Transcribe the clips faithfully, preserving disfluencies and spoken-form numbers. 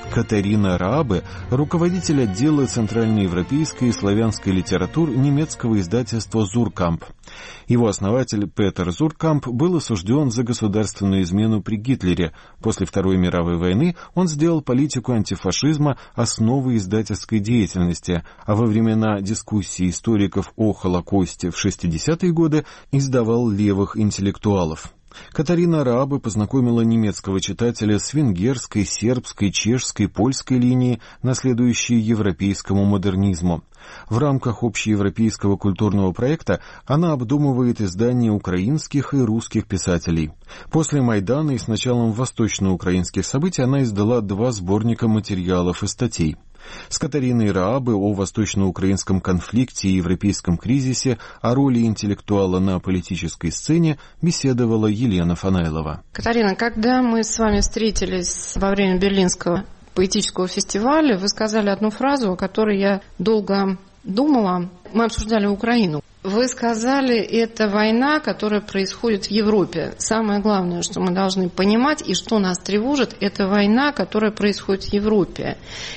Катарина Раабе, руководитель отдела центральноевропейской и славянской литератур немецкого издательства «Зуркамп». Его основатель Петер Зуркамп был осужден за государственную измену при Гитлере. После Второй мировой войны он сделал политику антифашизма основой издательской деятельности, а во времена дискуссий историков о Холокосте в шестидесятые годы издавал левых интеллектуалов. Катарина Раабе познакомила немецкого читателя с венгерской, сербской, чешской, польской линией, наследующей европейскому модернизму. В рамках общеевропейского культурного проекта она обдумывает издание украинских и русских писателей. После Майдана и с началом восточноукраинских событий она издала два сборника материалов и статей. С Катариной Раабе о восточноукраинском конфликте и европейском кризисе, о роли интеллектуала на политической сцене беседовала Елена Фанайлова. Катарина, когда мы с вами встретились во время Берлинского поэтического фестиваля, вы сказали одну фразу, о которой я долго думала. Мы обсуждали Украину. Вы сказали, это война, которая происходит в Европе. Самое главное, что мы должны понимать и что нас тревожит, это война, которая происходит в Европе.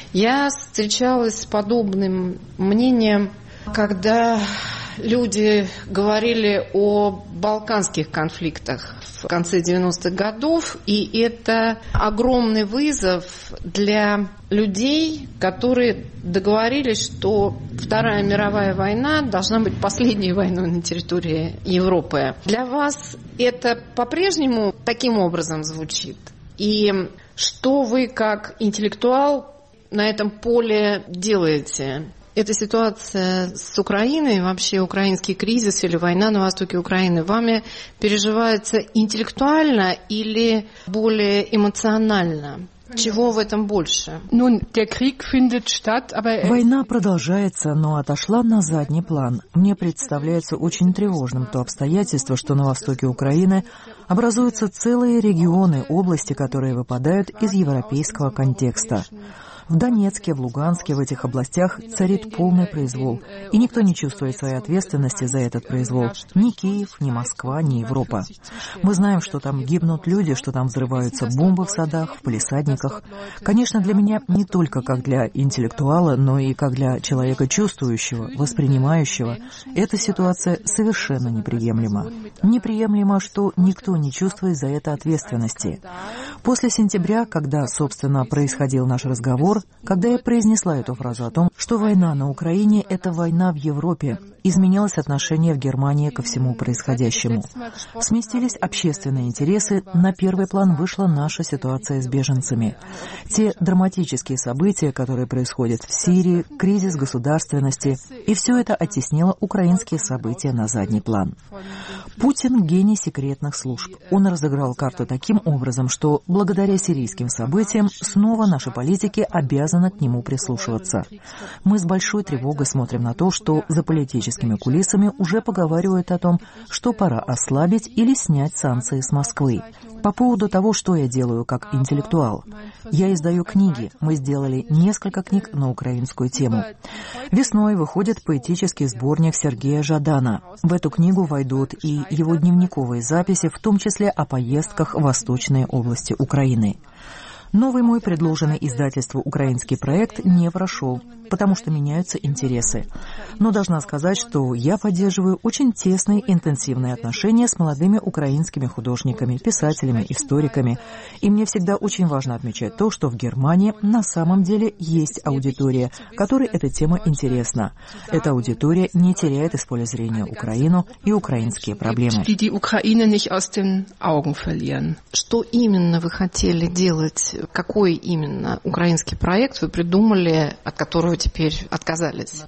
Я встречалась с подобным мнением, когда люди говорили о балканских конфликтах в конце девяностых годов, и это огромный вызов для людей, которые договорились, что Вторая мировая война должна быть последней войной на территории Европы. Для вас это по-прежнему таким образом звучит? И что вы, как интеллектуал, на этом поле делаете? Эта ситуация с Украиной, вообще украинский кризис или война на востоке Украины, вами переживается интеллектуально или более эмоционально? Чего в этом больше? Война продолжается, но отошла на задний план. Мне представляется очень тревожным то обстоятельство, что на востоке Украины образуются целые регионы, области, которые выпадают из европейского контекста. В Донецке, в Луганске, в этих областях царит полный произвол, и никто не чувствует своей ответственности за этот произвол. Ни Киев, ни Москва, ни Европа. Мы знаем, что там гибнут люди, что там взрываются бомбы в садах, в палисадниках. Конечно, для меня не только как для интеллектуала, но и как для человека чувствующего, воспринимающего, эта ситуация совершенно неприемлема. Неприемлемо, что никто не чувствует за это ответственности. После сентября, когда, собственно, происходил наш разговор, когда я произнесла эту фразу о том, что война на Украине – это война в Европе, изменилось отношение в Германии ко всему происходящему. Сместились общественные интересы, на первый план вышла наша ситуация с беженцами. Те драматические события, которые происходят в Сирии, кризис государственности, и все это оттеснило украинские события на задний план. Путин – гений секретных служб. Он разыграл карту таким образом, что благодаря сирийским событиям снова наши политики обязаны к нему прислушиваться. Мы с большой тревогой смотрим на то, что за политическими кулисами уже поговаривают о том, что пора ослабить или снять санкции с Москвы. По поводу того, что я делаю как интеллектуал. Я издаю книги. Мы сделали несколько книг на украинскую тему. Весной выходит поэтический сборник Сергея Жадана. В эту книгу войдут и его дневниковые записи, в том числе о поездках в восточные области Украины. Новый мой предложенный издательству украинский проект не прошел, потому что меняются интересы. Но должна сказать, что я поддерживаю очень тесные интенсивные отношения с молодыми украинскими художниками, писателями, историками. И мне всегда очень важно отмечать то, что в Германии на самом деле есть аудитория, которой эта тема интересна. Эта аудитория не теряет из поля зрения Украину и украинские проблемы. Что именно вы хотели делать? Какой именно украинский проект вы придумали, от которого теперь отказались?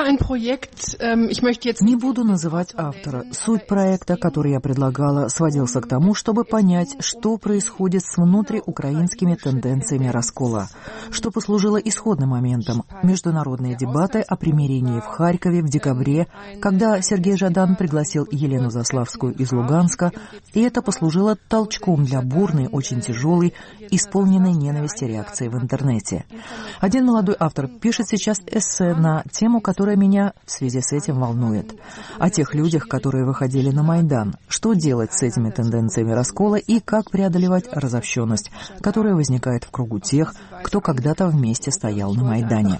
Не буду называть автора. Суть проекта, который я предлагала, сводился к тому, чтобы понять, что происходит с внутриукраинскими тенденциями раскола, что послужило исходным моментом. Международные дебаты о примирении в Харькове в декабре, когда Сергей Жадан пригласил Елену Заславскую из Луганска, и это послужило толчком для бурной, очень тяжелой, исполненной ненависти реакции в интернете. Один молодой автор пишет сейчас эссе на тему, которая меня в связи с этим волнует. О тех людях, которые выходили на Майдан. Что делать с этими тенденциями раскола и как преодолевать разобщенность, которая возникает в кругу тех, кто когда-то вместе стоял на Майдане.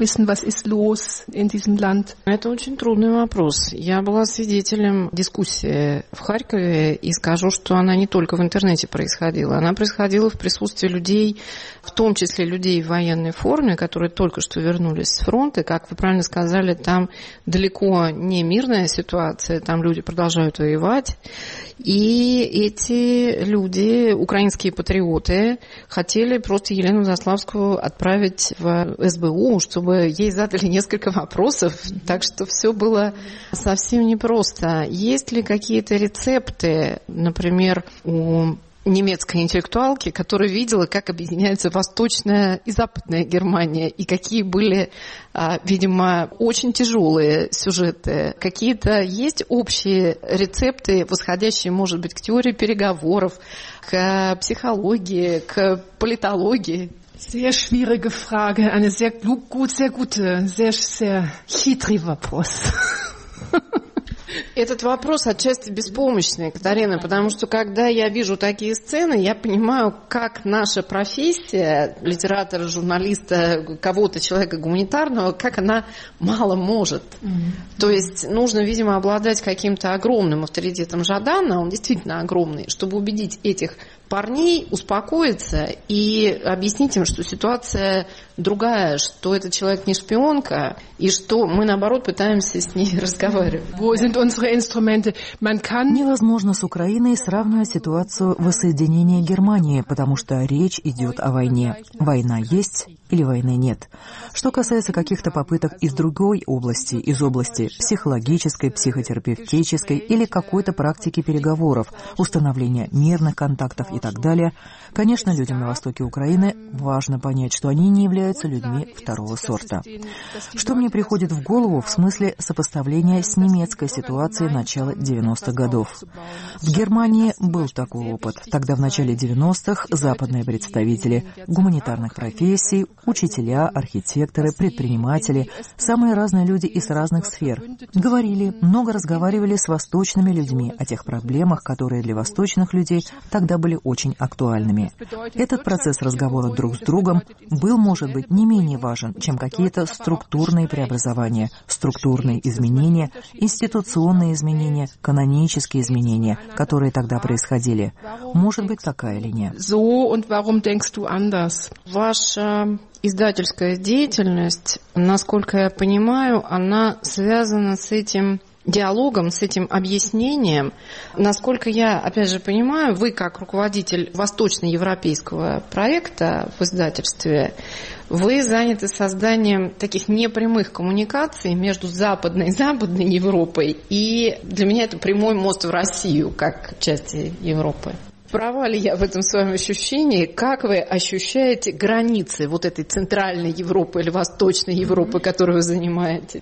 Это очень трудный вопрос. Я была свидетелем дискуссии в Харькове и скажу, что она не только в интернете происходила. Она происходила в присутствии людей, в том числе людей в военной форме, которые только что вернулись с фронта. Как вы правильно сказали, там далеко не мирная ситуация, там люди продолжают воевать. И эти люди, украинские патриоты, хотели просто Елену Заславскую отправить в эс бэ у, чтобы ей задали несколько вопросов. Так что все было совсем непросто. Есть ли какие-то рецепты, например, у немецкой интеллектуалки, которая видела, как объединяются Восточная и Западная Германия, и какие были, видимо, очень тяжелые сюжеты. Какие-то есть общие рецепты, восходящие, может быть, к теории переговоров, к психологии, к политологии? Sehr schwierige Frage, eine sehr gut, sehr gute, sehr, sehr хитрый вопрос. Этот вопрос отчасти беспомощный, Катарина, потому что когда я вижу такие сцены, я понимаю, как наша профессия, литератора, журналиста, кого-то, человека гуманитарного, как она мало может. Mm-hmm. То есть нужно, видимо, обладать каким-то огромным авторитетом Жадана, он действительно огромный, чтобы убедить этих парней успокоиться и объяснить им, что ситуация другая, что этот человек не шпионка, и что мы, наоборот, пытаемся с ней разговаривать. Невозможно с Украиной сравнивать ситуацию воссоединения Германии, потому что речь идет о войне. Война есть или войны нет. Что касается каких-то попыток из другой области, из области психологической, психотерапевтической или какой-то практики переговоров, установления мирных контактов и так далее, конечно, людям на востоке Украины важно понять, что они не являются людьми второго сорта. Что мне приходит в голову в смысле сопоставления с немецкой ситуацией начала девяностых годов. В Германии был такой опыт. Тогда в начале девяностых западные представители гуманитарных профессий, учителя, архитекторы, предприниматели, самые разные люди из разных сфер говорили, много разговаривали с восточными людьми о тех проблемах, которые для восточных людей тогда были очень актуальными. Этот процесс разговора друг с другом был, может быть, не менее важен, чем какие-то структурные преобразования, структурные изменения, институционные изменения, канонические изменения, которые тогда происходили. Может быть, такая линия. Ваша издательская деятельность, насколько я понимаю, она связана с этим диалогом, с этим объяснением. Насколько я, опять же, понимаю, вы, как руководитель восточноевропейского проекта в издательстве, вы заняты созданием таких непрямых коммуникаций между Западной и Западной Европой, и для меня это прямой мост в Россию, как части Европы. Права ли я в этом своем ощущении? Как вы ощущаете границы вот этой центральной Европы или восточной Европы, которую вы занимаете?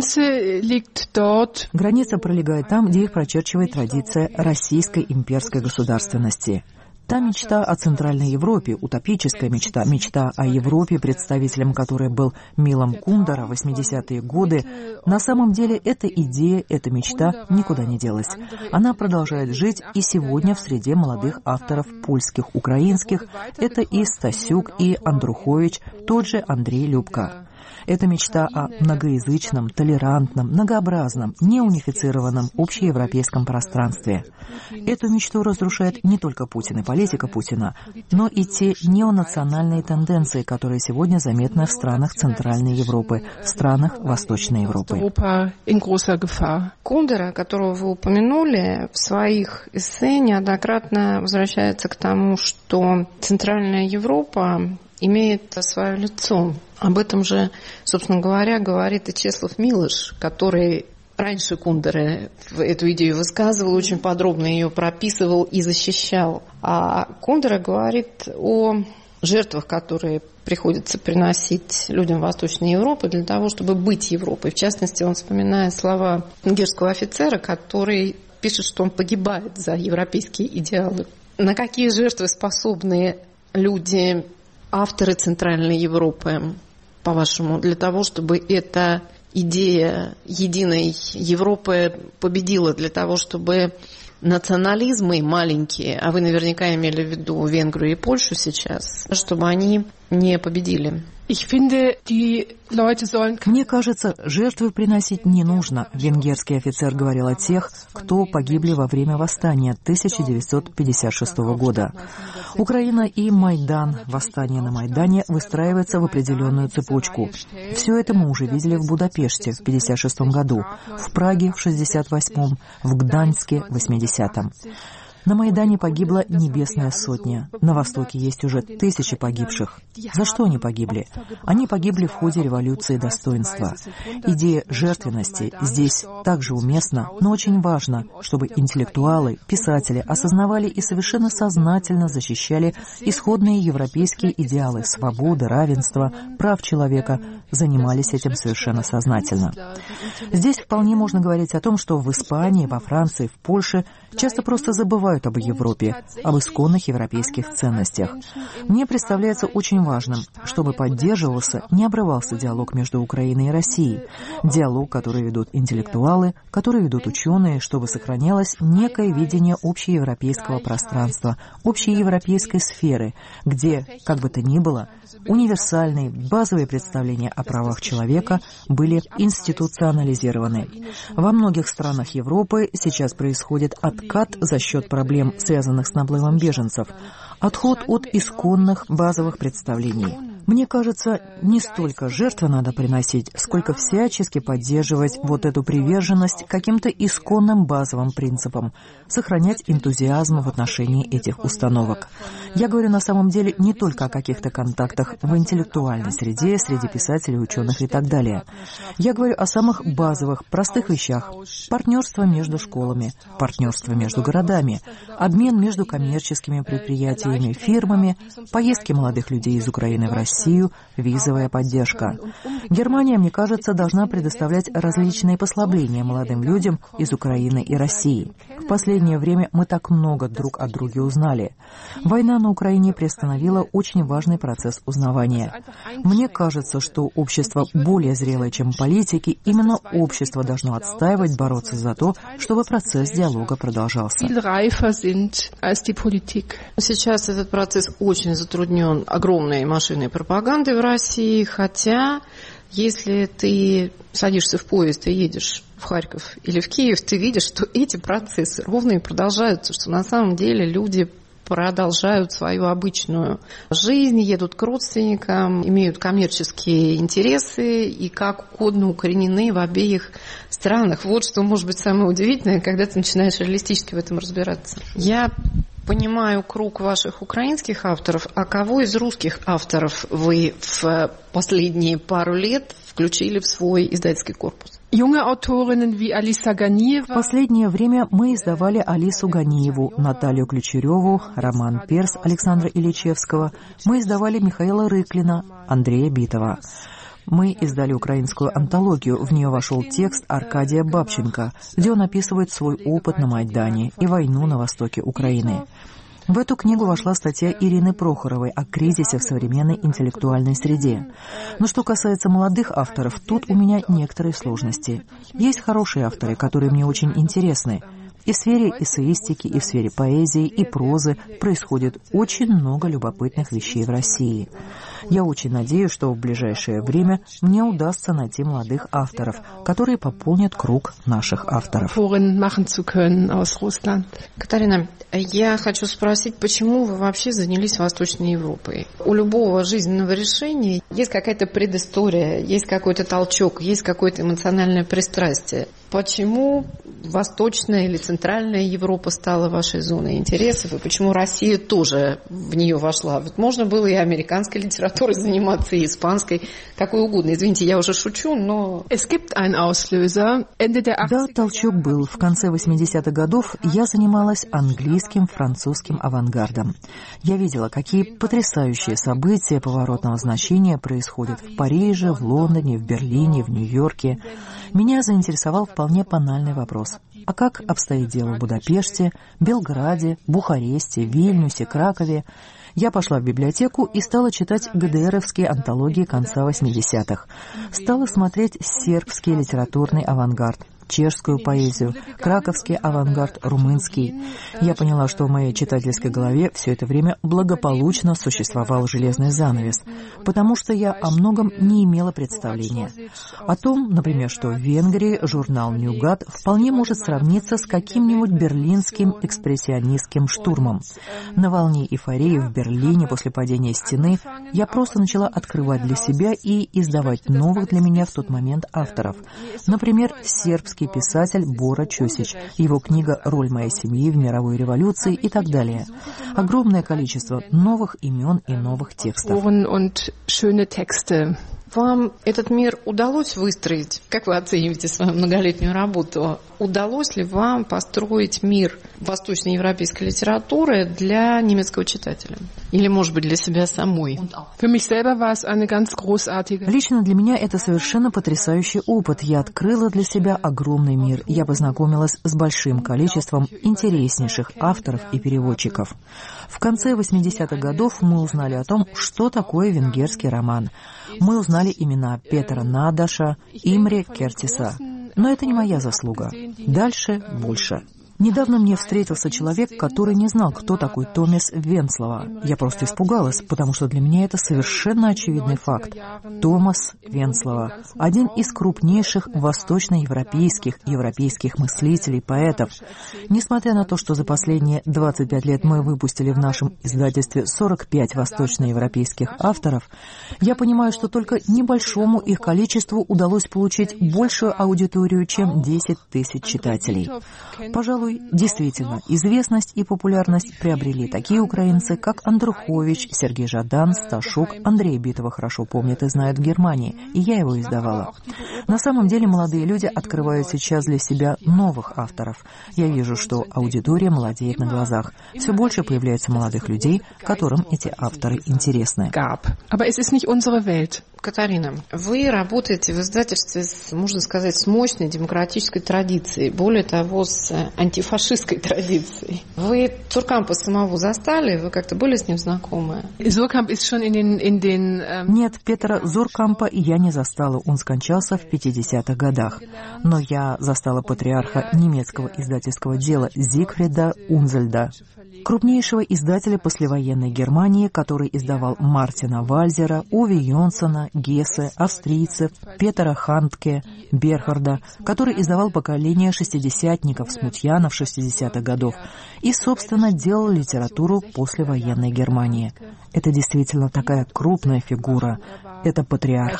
Граница пролегает там, где их прочерчивает традиция российской имперской государственности. Та мечта о Центральной Европе, утопическая мечта, мечта о Европе, представителем которой был Милан Кундера в восьмидесятые годы, на самом деле эта идея, эта мечта никуда не делась. Она продолжает жить и сегодня в среде молодых авторов польских, украинских. Это и Стасюк, и Андрухович, тот же Андрей Любка. Это мечта о многоязычном, толерантном, многообразном, неунифицированном общеевропейском пространстве. Эту мечту разрушает не только Путин и политика Путина, но и те неонациональные тенденции, которые сегодня заметны в странах Центральной Европы, в странах Восточной Европы. Кундера, которого вы упомянули, в своих эссе неоднократно возвращается к тому, что Центральная Европа имеет свое лицо. Об этом же, собственно говоря, говорит и Чеслав Милош, который раньше Кундеры эту идею высказывал, очень подробно ее прописывал и защищал. А Кундера говорит о жертвах, которые приходится приносить людям Восточной Европы для того, чтобы быть Европой. В частности, он вспоминает слова венгерского офицера, который пишет, что он погибает за европейские идеалы. На какие жертвы способны люди, авторы Центральной Европы, по-вашему, для того, чтобы эта идея единой Европы победила, для того, чтобы национализмы маленькие, а вы наверняка имели в виду Венгрию и Польшу сейчас, чтобы они не победили. Мне кажется, жертвы приносить не нужно. Венгерский офицер говорил о тех, кто погибли во время восстания тысяча девятьсот пятьдесят шестого года. Украина и Майдан, восстание на Майдане, выстраивается в определенную цепочку. Все это мы уже видели в Будапеште в пятьдесят шестом году, в Праге в шестьдесят восьмом, в Гданьске в восьмидесятом. На Майдане погибла Небесная Сотня. На Востоке есть уже тысячи погибших. За что они погибли? Они погибли в ходе революции достоинства. Идея жертвенности здесь также уместна, но очень важно, чтобы интеллектуалы, писатели осознавали и совершенно сознательно защищали исходные европейские идеалы свободы, равенства, прав человека, занимались этим совершенно сознательно. Здесь вполне можно говорить о том, что в Испании, во Франции, в Польше часто просто забывают об Европе, об исконных европейских ценностях. Мне представляется очень важным, чтобы поддерживался, не обрывался диалог между Украиной и Россией. Диалог, который ведут интеллектуалы, который ведут ученые, чтобы сохранялось некое видение общеевропейского пространства, общеевропейской сферы, где, как бы то ни было, универсальные, базовые представления о правах человека были институционализированы. Во многих странах Европы сейчас происходит откат за счет проблем, связанных с наплывом беженцев, отход от исконных базовых представлений. Мне кажется, не столько жертвы надо приносить, сколько всячески поддерживать вот эту приверженность каким-то исконным базовым принципам, сохранять энтузиазм в отношении этих установок. Я говорю на самом деле не только о каких-то контактах в интеллектуальной среде, среди писателей, ученых и так далее. Я говорю о самых базовых, простых вещах. Партнерство между школами, партнерство между городами, обмен между коммерческими предприятиями, фирмами, поездки молодых людей из Украины в Россию, Россию, визовая поддержка. Германия, мне кажется, должна предоставлять различные послабления молодым людям из Украины и России. В последнее время мы так много друг о друге узнали. Война на Украине приостановила очень важный процесс узнавания. Мне кажется, что общество более зрелое, чем политики, именно общество должно отстаивать, бороться за то, чтобы процесс диалога продолжался. Сейчас этот процесс очень затруднен огромной машиной пропаганды в России, хотя если ты садишься в поезд и едешь в Харьков или в Киев, ты видишь, что эти процессы ровно и продолжаются, что на самом деле люди продолжают свою обычную жизнь, едут к родственникам, имеют коммерческие интересы и как угодно укоренены в обеих странах. Вот что может быть самое удивительное, когда ты начинаешь реалистически в этом разбираться. Я понимаю круг ваших украинских авторов, а кого из русских авторов вы в последние пару лет включили в свой издательский корпус? В последнее время мы издавали Алису Ганиеву, Наталью Ключереву, роман «Перс» Александра Ильичевского. Мы издавали Михаила Рыклина, Андрея Битова. Мы издали украинскую антологию, в нее вошел текст Аркадия Бабченко, где он описывает свой опыт на Майдане и войну на востоке Украины. В эту книгу вошла статья Ирины Прохоровой о кризисе в современной интеллектуальной среде. Но что касается молодых авторов, тут у меня некоторые сложности. Есть хорошие авторы, которые мне очень интересны. И в сфере эссеистики, и в сфере поэзии, и прозы происходит очень много любопытных вещей в России. Я очень надеюсь, что в ближайшее время мне удастся найти молодых авторов, которые пополнят круг наших авторов. Катарина, я хочу спросить, почему вы вообще занялись Восточной Европой? У любого жизненного решения есть какая-то предыстория, есть какой-то толчок, есть какое-то эмоциональное пристрастие. Почему Восточная или Центральная Европа стала вашей зоной интересов, и почему Россия тоже в нее вошла? Ведь можно было и американской литературой заниматься, и испанской, какой угодно. Извините, я уже шучу, но... Да, толчок был. В конце восьмидесятых годов я занималась английским, французским авангардом. Я видела, какие потрясающие события поворотного значения происходят в Париже, в Лондоне, в Берлине, в Нью-Йорке. Меня заинтересовал вполне банальный вопрос. А как обстоит дело в Будапеште, Белграде, Бухаресте, Вильнюсе, Кракове? Я пошла в библиотеку и стала читать ГДРовские антологии конца восьмидесятых. Стала смотреть сербский литературный авангард. чешскую поэзию, краковский авангард, румынский. Я поняла, что в моей читательской голове все это время благополучно существовал железный занавес, потому что я о многом не имела представления. О том, например, что в Венгрии журнал «Ньюгат» вполне может сравниться с каким-нибудь берлинским экспрессионистским штурмом. На волне эйфории в Берлине после падения стены я просто начала открывать для себя и издавать новых для меня в тот момент авторов. Например, сербский писатель Бора Чосич, его книга «Роль моей семьи в мировой революции» и так далее. Огромное количество новых имен и новых текстов. Вам этот мир удалось выстроить? Как вы оцениваете свою многолетнюю работу? Удалось ли вам построить мир восточноевропейской литературы для немецкого читателя? Или, может быть, для себя самой? Лично для меня это совершенно потрясающий опыт. Я открыла для себя огромный мир. Я познакомилась с большим количеством интереснейших авторов и переводчиков. В конце восьмидесятых годов мы узнали о том, что такое венгерский роман. Мы узнали имена Петера Надаша, Имре Кертиса. Но это не моя заслуга. Дальше больше. Недавно мне встретился человек, который не знал, кто такой Томас Венслова. Я просто испугалась, потому что для меня это совершенно очевидный факт. Томас Венслова – один из крупнейших восточноевропейских европейских мыслителей, поэтов. Несмотря на то, что за последние двадцать пять лет мы выпустили в нашем издательстве сорок пять восточноевропейских авторов, я понимаю, что только небольшому их количеству удалось получить большую аудиторию, чем десять тысяч читателей. Пожалуй, действительно, известность и популярность приобрели такие украинцы, как Андрухович, Сергей Жадан, Сташук, Андрей Битова хорошо помнят и знают в Германии, и я его издавала. На самом деле молодые люди открывают сейчас для себя новых авторов. Я вижу, что аудитория молодеет на глазах. Все больше появляется молодых людей, которым эти авторы интересны. Катарина, вы работаете в издательстве, с, можно сказать, с мощной демократической традицией, более того, с антифашистской традицией. Вы Зуркампа самого застали? Вы как-то были с ним знакомы? Нет, Петера Зуркампа я не застала, он скончался в пятидесятых годах. Но я застала патриарха немецкого издательского дела Зигфрида Унзельда, крупнейшего издателя послевоенной Германии, который издавал Мартина Вальзера, Уве Йонсона, Гессе, австрийцев, Петера Хандке, Берхарда, который издавал поколение шестидесятников, смутьянов шестидесятых годов, и, собственно, делал литературу послевоенной Германии. Это действительно такая крупная фигура. Это патриарх.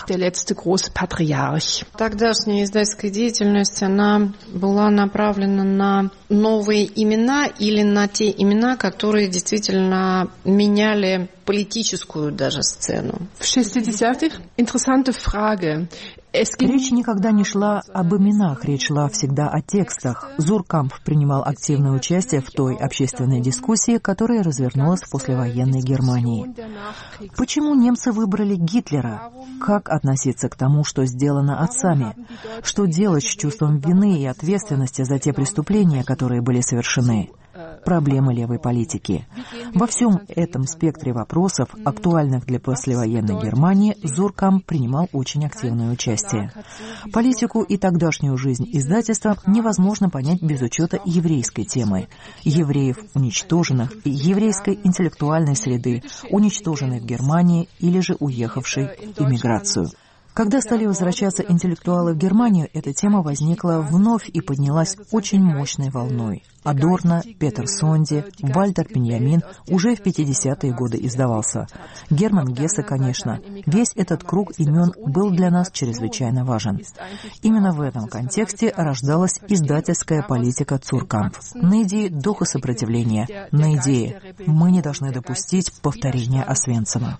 Тогдашняя издательская деятельность, она была направлена на новые имена или на те имена, которые действительно меняли политическую даже сцену? В шестидесятых interessante Frage. Речь никогда не шла об именах, речь шла всегда о текстах. Зуркамп принимал активное участие в той общественной дискуссии, которая развернулась в послевоенной Германии. Почему немцы выбрали Гитлера? Как относиться к тому, что сделано отцами? Что делать с чувством вины и ответственности за те преступления, которые были совершены? Проблемы левой политики. Во всем этом спектре вопросов, актуальных для послевоенной Германии, Зуркамп принимал очень активное участие. Политику и тогдашнюю жизнь издательства невозможно понять без учета еврейской темы. Евреев, уничтоженных, и еврейской интеллектуальной среды, уничтоженной в Германии или же уехавшей в эмиграцию. Когда стали возвращаться интеллектуалы в Германию, эта тема возникла вновь и поднялась очень мощной волной. Адорно, Петер Сонди, Вальтер Беньямин уже в пятидесятые годы издавался. Герман Гессе, конечно. Весь этот круг имен был для нас чрезвычайно важен. Именно в этом контексте рождалась издательская политика Зуркамп. На идее духа сопротивления, на идее «мы не должны допустить повторения Освенцима».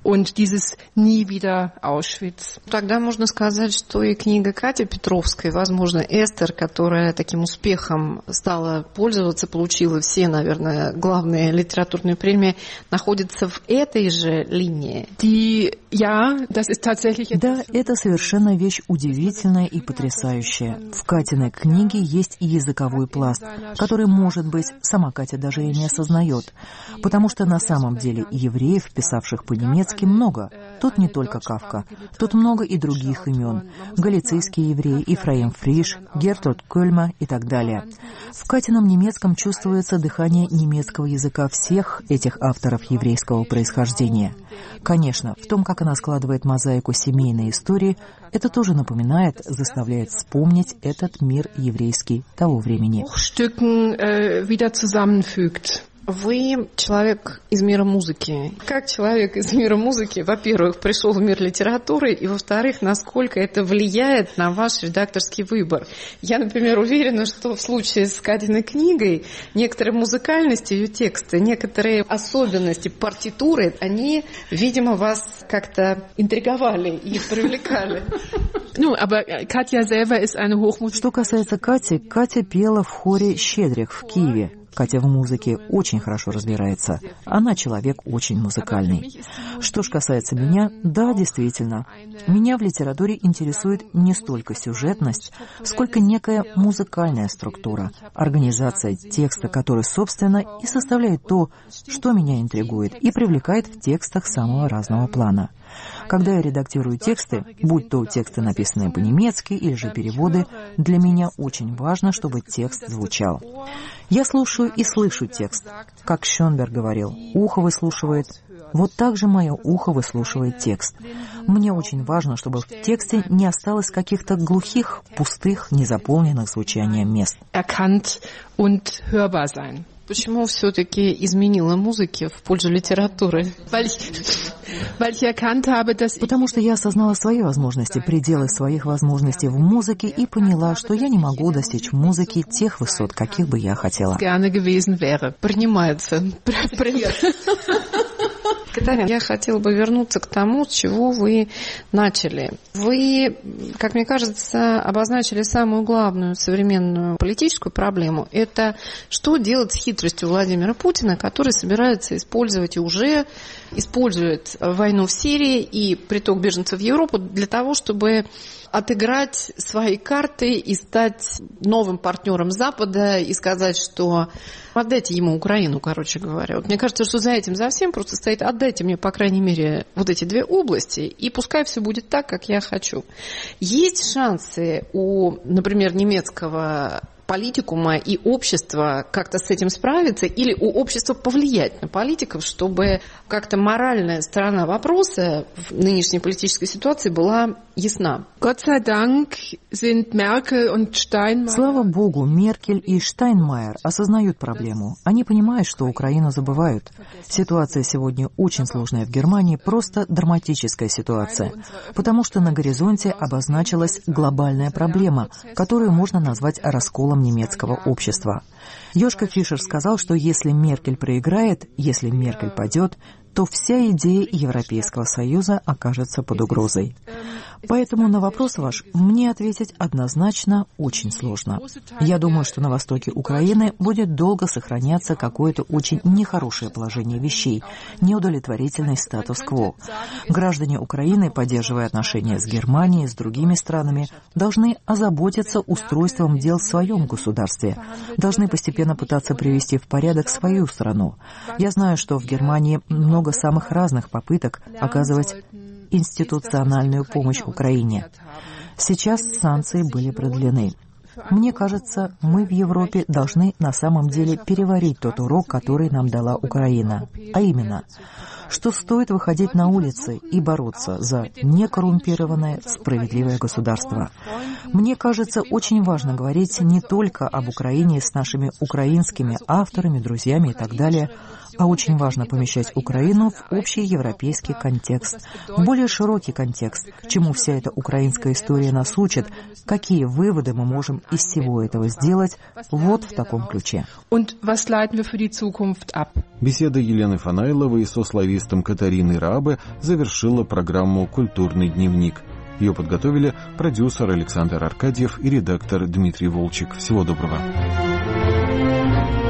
Тогда можно сказать, что и книга Кати Петровской, возможно, Эстер, которая таким успехом стала пользоваться оказывается, получила все, наверное, главные литературные премии, находится в этой же линии? Die, ja, das ist tatsächlich... Да, это совершенно вещь удивительная и потрясающая. В Катиной книге есть и языковой пласт, который, может быть, сама Катя даже и не осознает, потому что на самом деле евреев, писавших по-немецки, много. Тут не только Кафка, тут много и других имен. Галицийские евреи, Ефраим Фриш, Гертруд Кёльма и так далее. В Катином немецком чувствуется дыхание немецкого языка всех этих авторов еврейского происхождения. Конечно, в том, как она складывает мозаику семейной истории, это тоже напоминает, заставляет вспомнить этот мир еврейский того времени. Вы человек из мира музыки. Как человек из мира музыки, во-первых, пришел в мир литературы, и, во-вторых, насколько это влияет на ваш редакторский выбор. Я, например, уверена, что в случае с Катиной книгой некоторые музыкальности ее текста, некоторые особенности партитуры, они, видимо, вас как-то интриговали и привлекали. Что касается Кати, Катя пела в хоре «Щедрих» в Киеве. Катя в музыке очень хорошо разбирается. Она человек очень музыкальный. Что ж касается меня, да, действительно. Меня в литературе интересует не столько сюжетность, сколько некая музыкальная структура, организация текста, который, собственно, и составляет то, что меня интригует и привлекает в текстах самого разного плана. Когда я редактирую тексты, будь то тексты, написанные по-немецки, или же переводы, для меня очень важно, чтобы текст звучал. Я слушаю и слышу текст. Как Шёнберг говорил, ухо выслушивает. Вот так же мое ухо выслушивает текст. Мне очень важно, чтобы в тексте не осталось каких-то глухих, пустых, незаполненных звучанием мест. Erkannt und hörbar sein. Почему все-таки изменила музыки в пользу литературы? Потому что я осознала свои возможности, пределы своих возможностей в музыке и поняла, что я не могу достичь в музыке тех высот, каких бы я хотела. Принимается. Катарина, я хотела бы вернуться к тому, с чего вы начали. Вы, как мне кажется, обозначили самую главную современную политическую проблему. Это что делать с хитростью Владимира Путина, который собирается использовать и уже использует войну в Сирии и приток беженцев в Европу для того, чтобы отыграть свои карты и стать новым партнером Запада и сказать, что отдайте ему Украину, короче говоря. Вот мне кажется, что за этим, за всем просто стоит отдайте мне, по крайней мере, вот эти две области, и пускай все будет так, как я хочу. Есть шансы у, например, немецкого политикума и общества как-то с этим справиться или у общества повлиять на политиков, чтобы как-то моральная сторона вопроса в нынешней политической ситуации была ясна? Слава богу, Меркель и Штайнмайер осознают проблему. Они понимают, что Украину забывают. Ситуация сегодня очень сложная в Германии, просто драматическая ситуация, потому что на горизонте обозначилась глобальная проблема, которую можно назвать расколом немецкого общества. Йошка Фишер сказал, что если Меркель проиграет, если Меркель падет, то вся идея Европейского Союза окажется под угрозой. Поэтому на вопрос ваш мне ответить однозначно очень сложно. Я думаю, что на востоке Украины будет долго сохраняться какое-то очень нехорошее положение вещей, неудовлетворительный статус-кво. Граждане Украины, поддерживая отношения с Германией, с другими странами, должны озаботиться устройством дел в своем государстве, должны постепенно пытаться привести в порядок свою страну. Я знаю, что в Германии много самых разных попыток оказывать институциональную помощь Украине. Сейчас санкции были продлены. Мне кажется, мы в Европе должны на самом деле переварить тот урок, который нам дала Украина. А именно, что стоит выходить на улицы и бороться за некоррумпированное, справедливое государство. Мне кажется, очень важно говорить не только об Украине с нашими украинскими авторами, друзьями и так далее, а очень важно помещать Украину в общий европейский контекст, в более широкий контекст, чему вся эта украинская история нас учит, какие выводы мы можем из всего этого сделать вот в таком ключе. Беседа Елены Фанайловой со славистом Катариной Раабе завершила программу «Культурный дневник». Ее подготовили продюсер Александр Аркадьев и редактор Дмитрий Волчек. Всего доброго.